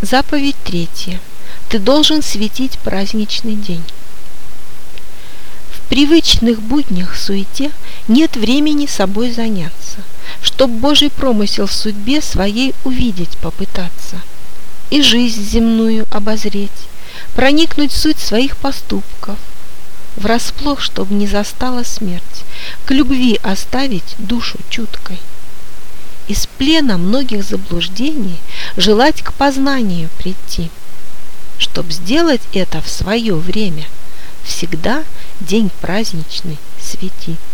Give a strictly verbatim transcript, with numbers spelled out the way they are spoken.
Заповедь третья. Ты должен светить праздничный день. В привычных буднях суете нет времени собой заняться, чтоб Божий промысел в судьбе своей увидеть попытаться, и жизнь земную обозреть, проникнуть в суть своих поступков, врасплох, чтоб не застала смерть, к любви оставить душу чуткой. Из плена многих заблуждений желать к познанию прийти, чтоб сделать это в свое время, всегда день праздничный свети.